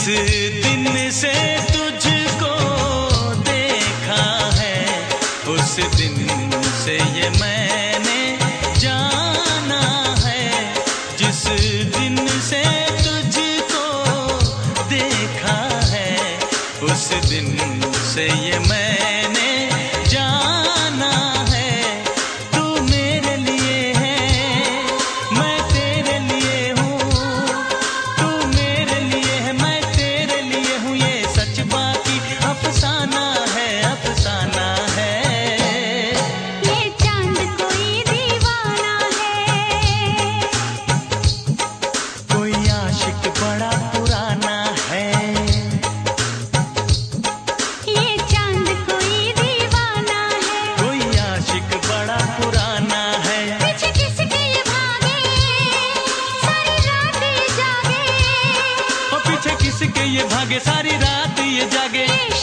दिन से तुझको देखा है, उस दिन से ये मैंने जाना है। जिस दिन से तुझको देखा है, उस दिन से ये मैंने जाना है। तू मेरे लिए है, मैं तेरे लिए हूँ। तू मेरे लिए है, मैं तेरे लिए हूँ। ये सच बाकी अफसाना है, अफसाना है। ये चांद कोई दीवाना है, कोई आशिक बड़ा पुराना है। ये चांद कोई दीवाना है, कोई आशिक बड़ा पुराना है। पीछे किसके ये भागे, सारी रात ये जागे। और पीछे किसके ये भागे, सारी रात ये जागे। ये